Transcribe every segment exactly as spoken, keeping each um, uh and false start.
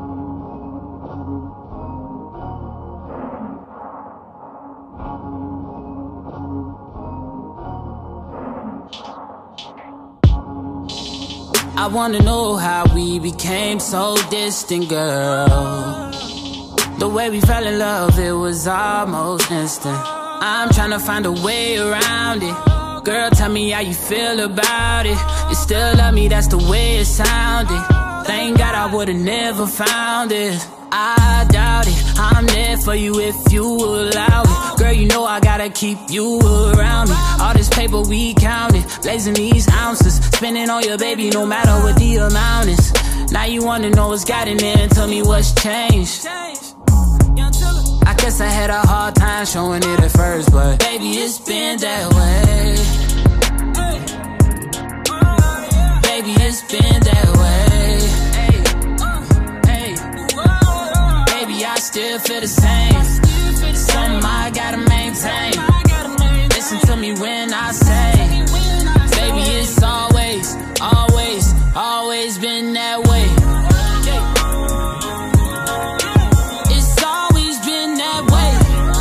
I wanna know how we became so distant, girl. The way we fell in love, it was almost instant. I'm tryna find a way around it. Girl, tell me how you feel about it. You still love me, that's the way it sounded. Thank God I would've never found it. I doubt it, I'm there for you if you allow it. Girl, you know I gotta keep you around me. All this paper we counted, blazing these ounces, spending on your baby no matter what the amount is. Now you wanna know what's got in there and tell me what's changed. I guess I had a hard time showing it at first, but baby, it's been that way. Baby, it's been that way. Baby, I still feel the same. Something I gotta maintain. Listen to me when I say, baby, it's always, always, always been that way. It's always been that way.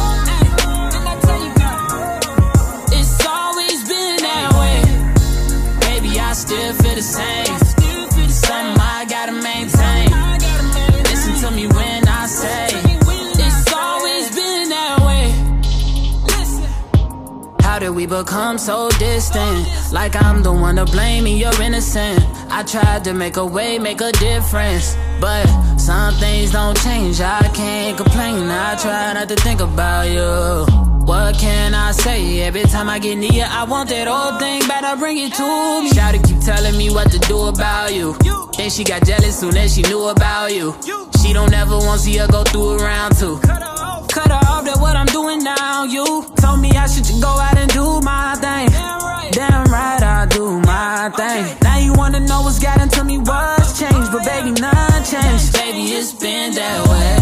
It's always been that way. Baby, I still feel the same. Something I gotta maintain. Listen to me when I say, it's always been that way. How did we become so distant? Like I'm the one to blame and you're innocent. I tried to make a way, make a difference, but some things don't change. I can't complain, I try not to think about you. What can I say? Every time I get near, I want that old thing back, I bring it to me. Shawty keep telling me what to do about you. Then she got jealous soon as she knew about you. She don't ever want to see her go through a round two. Cut her off, that's what I'm doing now. You told me I should just go out and do my thing. Damn right, I do my thing. Now you wanna know what's got into me, what's changed, but baby, none changed. Baby, it's been that way.